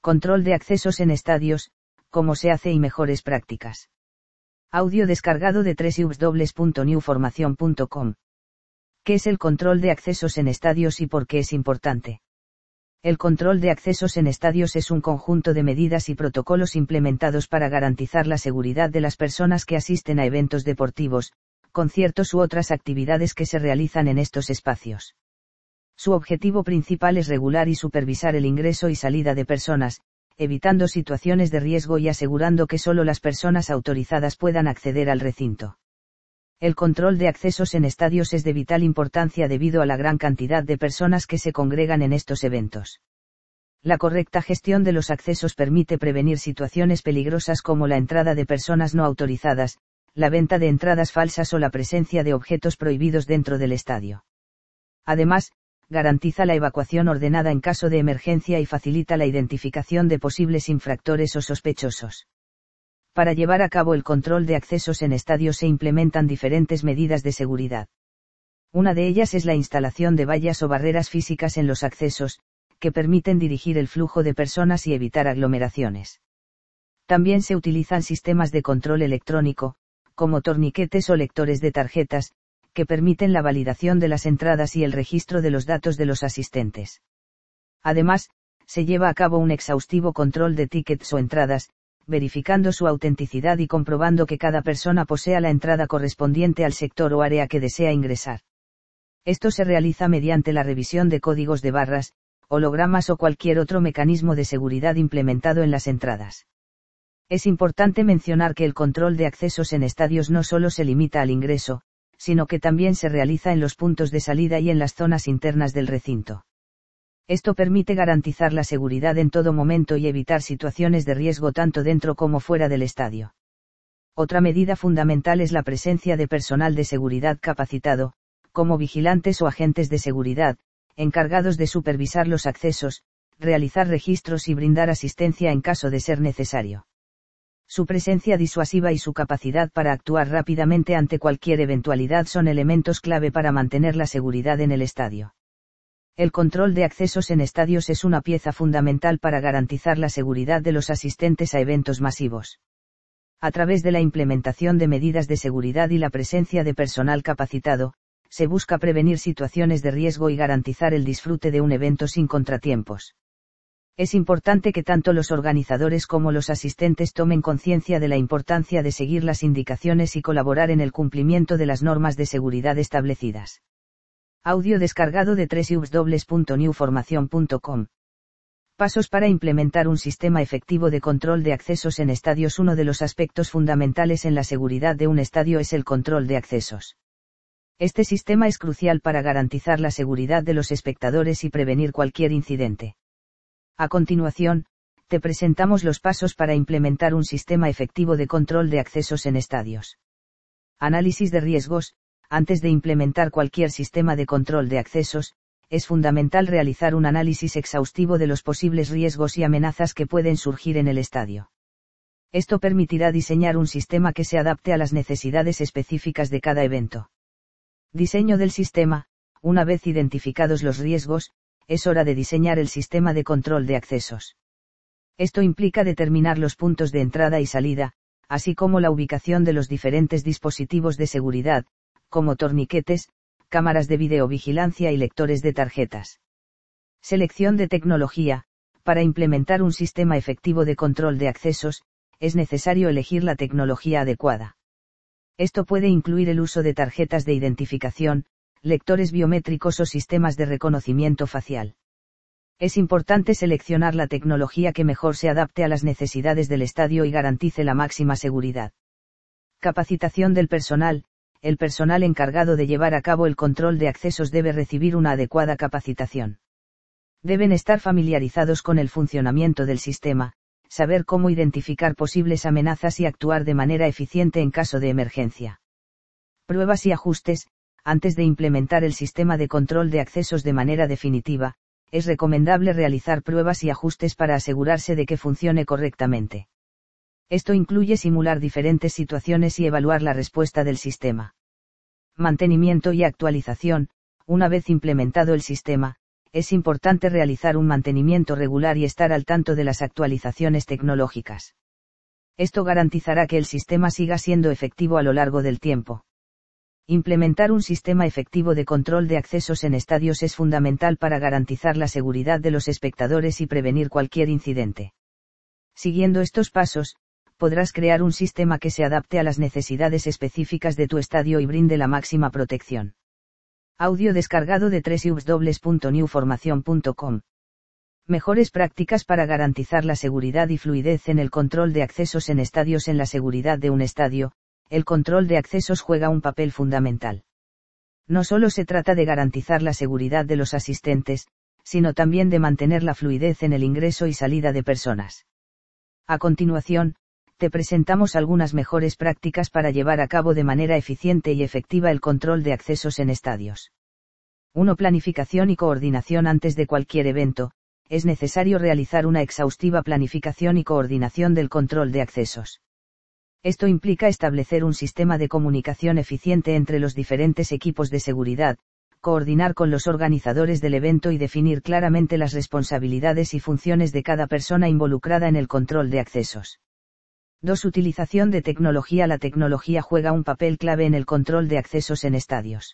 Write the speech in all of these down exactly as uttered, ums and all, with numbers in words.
Control de accesos en estadios, cómo se hace y mejores prácticas. Audio descargado de doble u doble u doble u punto new formación punto com. ¿Qué es el control de accesos en estadios y por qué es importante? El control de accesos en estadios es un conjunto de medidas y protocolos implementados para garantizar la seguridad de las personas que asisten a eventos deportivos, conciertos u otras actividades que se realizan en estos espacios. Su objetivo principal es regular y supervisar el ingreso y salida de personas, evitando situaciones de riesgo y asegurando que solo las personas autorizadas puedan acceder al recinto. El control de accesos en estadios es de vital importancia debido a la gran cantidad de personas que se congregan en estos eventos. La correcta gestión de los accesos permite prevenir situaciones peligrosas como la entrada de personas no autorizadas, la venta de entradas falsas o la presencia de objetos prohibidos dentro del estadio. Además, garantiza la evacuación ordenada en caso de emergencia y facilita la identificación de posibles infractores o sospechosos. Para llevar a cabo el control de accesos en estadios se implementan diferentes medidas de seguridad. Una de ellas es la instalación de vallas o barreras físicas en los accesos, que permiten dirigir el flujo de personas y evitar aglomeraciones. También se utilizan sistemas de control electrónico, como torniquetes o lectores de tarjetas, que permiten la validación de las entradas y el registro de los datos de los asistentes. Además, se lleva a cabo un exhaustivo control de tickets o entradas, verificando su autenticidad y comprobando que cada persona posea la entrada correspondiente al sector o área que desea ingresar. Esto se realiza mediante la revisión de códigos de barras, hologramas o cualquier otro mecanismo de seguridad implementado en las entradas. Es importante mencionar que el control de accesos en estadios no solo se limita al ingreso, sino que también se realiza en los puntos de salida y en las zonas internas del recinto. Esto permite garantizar la seguridad en todo momento y evitar situaciones de riesgo tanto dentro como fuera del estadio. Otra medida fundamental es la presencia de personal de seguridad capacitado, como vigilantes o agentes de seguridad, encargados de supervisar los accesos, realizar registros y brindar asistencia en caso de ser necesario. Su presencia disuasiva y su capacidad para actuar rápidamente ante cualquier eventualidad son elementos clave para mantener la seguridad en el estadio. El control de accesos en estadios es una pieza fundamental para garantizar la seguridad de los asistentes a eventos masivos. A través de la implementación de medidas de seguridad y la presencia de personal capacitado, se busca prevenir situaciones de riesgo y garantizar el disfrute de un evento sin contratiempos. Es importante que tanto los organizadores como los asistentes tomen conciencia de la importancia de seguir las indicaciones y colaborar en el cumplimiento de las normas de seguridad establecidas. Audio descargado de doble u doble u doble u punto new formación punto com. Pasos para implementar un sistema efectivo de control de accesos en estadios. Uno de los aspectos fundamentales en la seguridad de un estadio es el control de accesos. Este sistema es crucial para garantizar la seguridad de los espectadores y prevenir cualquier incidente. A continuación, te presentamos los pasos para implementar un sistema efectivo de control de accesos en estadios. Análisis de riesgos. Antes de implementar cualquier sistema de control de accesos, es fundamental realizar un análisis exhaustivo de los posibles riesgos y amenazas que pueden surgir en el estadio. Esto permitirá diseñar un sistema que se adapte a las necesidades específicas de cada evento. Diseño del sistema. Una vez identificados los riesgos, es hora de diseñar el sistema de control de accesos. Esto implica determinar los puntos de entrada y salida, así como la ubicación de los diferentes dispositivos de seguridad, como torniquetes, cámaras de videovigilancia y lectores de tarjetas. Selección de tecnología. Para implementar un sistema efectivo de control de accesos, es necesario elegir la tecnología adecuada. Esto puede incluir el uso de tarjetas de identificación, lectores biométricos o sistemas de reconocimiento facial. Es importante seleccionar la tecnología que mejor se adapte a las necesidades del estadio y garantice la máxima seguridad. Capacitación del personal. El personal encargado de llevar a cabo el control de accesos debe recibir una adecuada capacitación. Deben estar familiarizados con el funcionamiento del sistema, saber cómo identificar posibles amenazas y actuar de manera eficiente en caso de emergencia. Pruebas y ajustes. Antes de implementar el sistema de control de accesos de manera definitiva, es recomendable realizar pruebas y ajustes para asegurarse de que funcione correctamente. Esto incluye simular diferentes situaciones y evaluar la respuesta del sistema. Mantenimiento y actualización. Una vez implementado el sistema, es importante realizar un mantenimiento regular y estar al tanto de las actualizaciones tecnológicas. Esto garantizará que el sistema siga siendo efectivo a lo largo del tiempo. Implementar un sistema efectivo de control de accesos en estadios es fundamental para garantizar la seguridad de los espectadores y prevenir cualquier incidente. Siguiendo estos pasos, podrás crear un sistema que se adapte a las necesidades específicas de tu estadio y brinde la máxima protección. Audio descargado de doble u doble u doble u punto new formación punto com. Mejores prácticas para garantizar la seguridad y fluidez en el control de accesos en estadios. En la seguridad de un estadio, el control de accesos juega un papel fundamental. No solo se trata de garantizar la seguridad de los asistentes, sino también de mantener la fluidez en el ingreso y salida de personas. A continuación, te presentamos algunas mejores prácticas para llevar a cabo de manera eficiente y efectiva el control de accesos en estadios. uno. Planificación y coordinación. Antes de cualquier evento, es necesario realizar una exhaustiva planificación y coordinación del control de accesos. Esto implica establecer un sistema de comunicación eficiente entre los diferentes equipos de seguridad, coordinar con los organizadores del evento y definir claramente las responsabilidades y funciones de cada persona involucrada en el control de accesos. dos. Utilización de tecnología. La tecnología juega un papel clave en el control de accesos en estadios.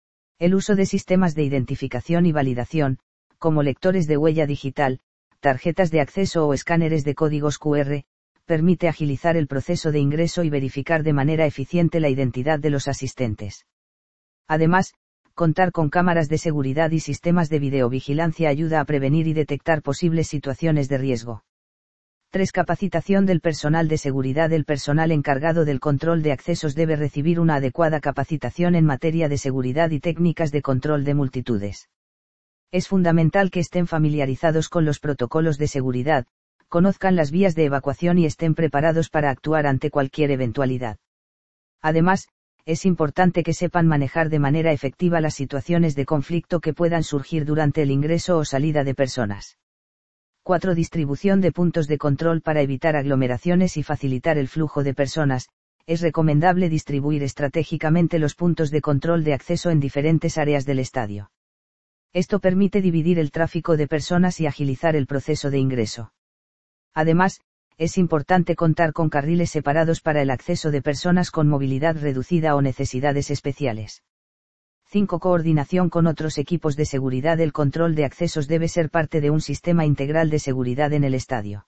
El uso de sistemas de identificación y validación, como lectores de huella digital, tarjetas de acceso o escáneres de códigos cu erre, permite agilizar el proceso de ingreso y verificar de manera eficiente la identidad de los asistentes. Además, contar con cámaras de seguridad y sistemas de videovigilancia ayuda a prevenir y detectar posibles situaciones de riesgo. tres. Capacitación del personal de seguridad. El personal encargado del control de accesos debe recibir una adecuada capacitación en materia de seguridad y técnicas de control de multitudes. Es fundamental que estén familiarizados con los protocolos de seguridad, conozcan las vías de evacuación y estén preparados para actuar ante cualquier eventualidad. Además, es importante que sepan manejar de manera efectiva las situaciones de conflicto que puedan surgir durante el ingreso o salida de personas. cuatro. Distribución de puntos de control. Para evitar aglomeraciones y facilitar el flujo de personas, es recomendable distribuir estratégicamente los puntos de control de acceso en diferentes áreas del estadio. Esto permite dividir el tráfico de personas y agilizar el proceso de ingreso. Además, es importante contar con carriles separados para el acceso de personas con movilidad reducida o necesidades especiales. cinco. Coordinación con otros equipos de seguridad. El control de accesos debe ser parte de un sistema integral de seguridad en el estadio.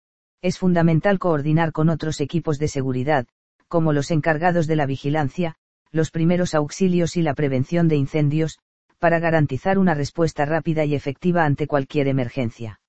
Es fundamental coordinar con otros equipos de seguridad, como los encargados de la vigilancia, los primeros auxilios y la prevención de incendios, para garantizar una respuesta rápida y efectiva ante cualquier emergencia.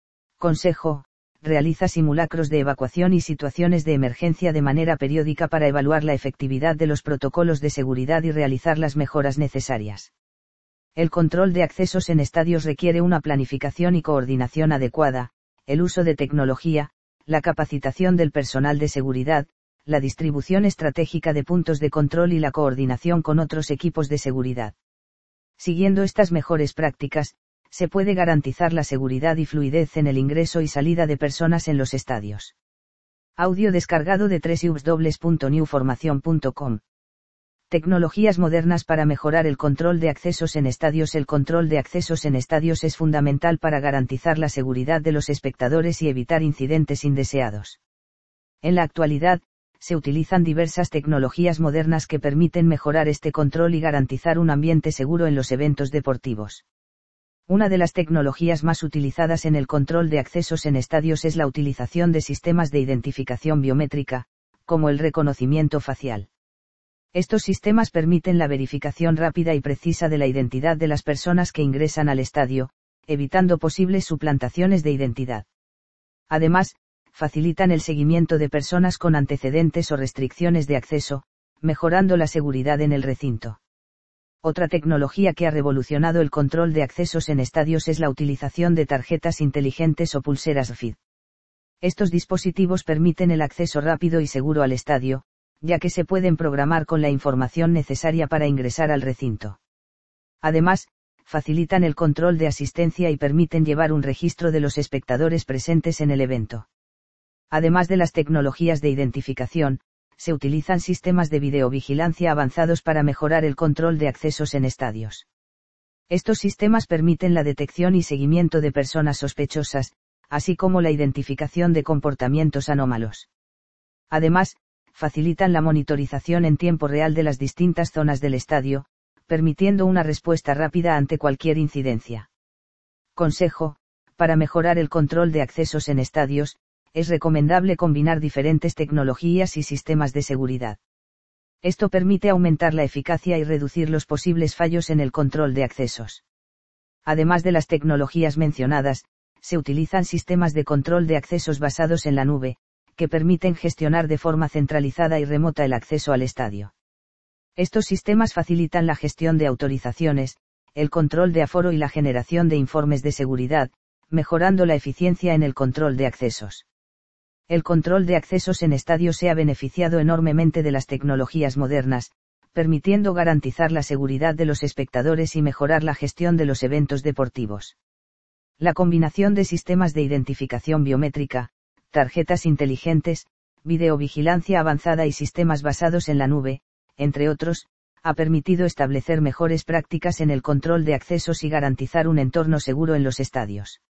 Consejo: realiza simulacros de evacuación y situaciones de emergencia de manera periódica para evaluar la efectividad de los protocolos de seguridad y realizar las mejoras necesarias. El control de accesos en estadios requiere una planificación y coordinación adecuada, el uso de tecnología, la capacitación del personal de seguridad, la distribución estratégica de puntos de control y la coordinación con otros equipos de seguridad. Siguiendo estas mejores prácticas, se puede garantizar la seguridad y fluidez en el ingreso y salida de personas en los estadios. Audio descargado de doble u doble u doble u punto new formación punto com. Tecnologías modernas para mejorar el control de accesos en estadios. El control de accesos en estadios es fundamental para garantizar la seguridad de los espectadores y evitar incidentes indeseados. En la actualidad, se utilizan diversas tecnologías modernas que permiten mejorar este control y garantizar un ambiente seguro en los eventos deportivos. Una de las tecnologías más utilizadas en el control de accesos en estadios es la utilización de sistemas de identificación biométrica, como el reconocimiento facial. Estos sistemas permiten la verificación rápida y precisa de la identidad de las personas que ingresan al estadio, evitando posibles suplantaciones de identidad. Además, facilitan el seguimiento de personas con antecedentes o restricciones de acceso, mejorando la seguridad en el recinto. Otra tecnología que ha revolucionado el control de accesos en estadios es la utilización de tarjetas inteligentes o pulseras R F I D. Estos dispositivos permiten el acceso rápido y seguro al estadio, ya que se pueden programar con la información necesaria para ingresar al recinto. Además, facilitan el control de asistencia y permiten llevar un registro de los espectadores presentes en el evento. Además de las tecnologías de identificación, se utilizan sistemas de videovigilancia avanzados para mejorar el control de accesos en estadios. Estos sistemas permiten la detección y seguimiento de personas sospechosas, así como la identificación de comportamientos anómalos. Además, facilitan la monitorización en tiempo real de las distintas zonas del estadio, permitiendo una respuesta rápida ante cualquier incidencia. Consejo: para mejorar el control de accesos en estadios, es recomendable combinar diferentes tecnologías y sistemas de seguridad. Esto permite aumentar la eficacia y reducir los posibles fallos en el control de accesos. Además de las tecnologías mencionadas, se utilizan sistemas de control de accesos basados en la nube, que permiten gestionar de forma centralizada y remota el acceso al estadio. Estos sistemas facilitan la gestión de autorizaciones, el control de aforo y la generación de informes de seguridad, mejorando la eficiencia en el control de accesos. El control de accesos en estadios se ha beneficiado enormemente de las tecnologías modernas, permitiendo garantizar la seguridad de los espectadores y mejorar la gestión de los eventos deportivos. La combinación de sistemas de identificación biométrica, tarjetas inteligentes, videovigilancia avanzada y sistemas basados en la nube, entre otros, ha permitido establecer mejores prácticas en el control de accesos y garantizar un entorno seguro en los estadios.